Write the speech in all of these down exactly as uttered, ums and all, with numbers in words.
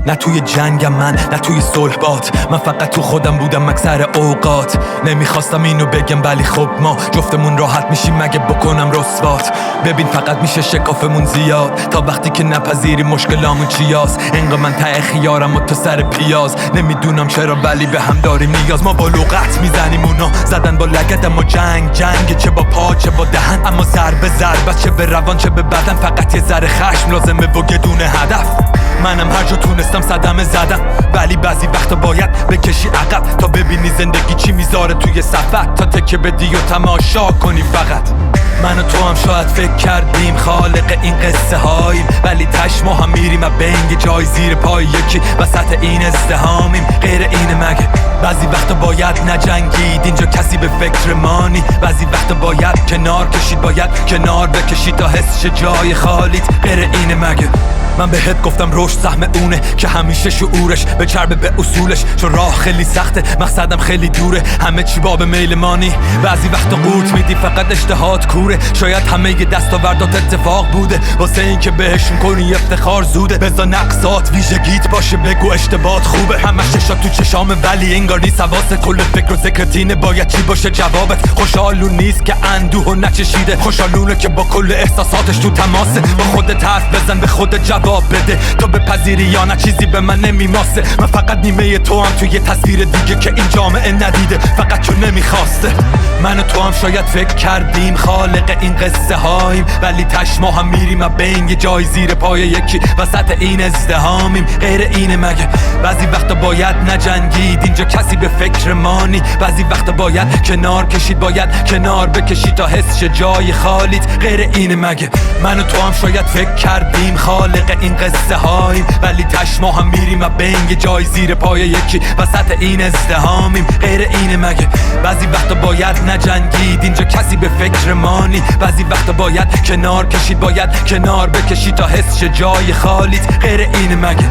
نه توی جنگم من، نه توی صلح بات، من فقط تو خودم بودم اکثر اوقات. نمیخواستم اینو بگم ولی خب ما جفتمون راحت میشیم مگه بکنم رسوات. ببین فقط میشه شکافمون زیاد تا وقتی که نپذیری مشکلامون چیاست. انقدر من ته خیارم و تو سر پیاز، نمیدونم چرا ولی به هم داریم نیاز. ما با لغت میزنیم اونا زدن با لگد، اما جنگ جنگ چه با پا چه با دهن، اما ضربه ضربه چه به روان چه به بدن. فقط یه ذره خشم لازمه و گدونه هدف. منم هر جا تونستم صدمه زدم، ولی بعضی وقتا باید بکشی عقب تا ببینی زندگی چی میذاره توی سفر، تا تکه بدی و تماشا کنی فقط. من و تو هم شاید فکر کردیم خالق این قصه هاییم، ولی تش ما هم میریم و بنگ جای زیر پای یکی وسط این ازدهامیم. غیر اینه مگه؟ بعضی وقتا باید نجنگید اینجا کسی به فکر مانی، بعضی وقتا باید کنار کشید، باید کنار بکشید تا حس شه جای خالیت. غیر اینه مگه؟ من بهت گفتم رشد سهم اونه که همیشه شعورش به چربه به اصولش، چون راه خیلی سخته مقصدم خیلی دوره، همه چی باب میل مانی. بعضی وقتا قورت میدی فقط اشتهات کوره، شاید همه ی دستاوردات اتفاق بوده واسه این که بهشون کنی افتخار زوده. بذار نقصات ویژگیت باشه بگو اشتباهات خوبه، همش چشات تو چشامه ولی انگار نیست حواست. کل فکر و ذکرتینه باید چی باشه جوابت. خوشحالون نیست که اندوه و نچشیده، خوشحالونه که با کل احساساتش تو تماسه. با خودت حرف بزن به خودت جواب بده تا بپذیری یا نه چیزی به من نمیماسه. من فقط نیمه تو هم توی تصویر دیگه که این جامعه ندیده، فقط چون نمیخواسته. من و تو هم شاید فکر کردیم خالق این قصه هاییم، ولی تش ما هم میریم و بین یه جای زیر پای یکی وسط این ازدهامیم. غیر اینه مگه؟ بعضی وقتا باید نجنگید اینجا کسی به فکر مانی، بعضی وقتا باید کنار کشید، باید کنار بکشید تا حس شه جای خالیت. غیر اینه مگه؟ من و تو هم شاید فکر کردیم خالق این قصه هاییم، ولی تش ما هم میریم و بین یه جای زیر پای یکی وسط این ازدهامیم. غیر اینه مگه؟ بعضی وقتا باید نجنگید اینجا کسی به فکر مانی، بعضی وقتا باید کنار کشید، باید کنار بکشید تا حس شه جای خالیت. غیر اینه مگه؟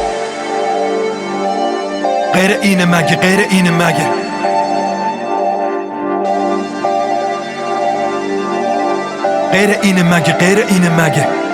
غیر اینه مگه؟ غیر اینه مگه؟ غیر اینه مگه؟ غیر اینه مگه؟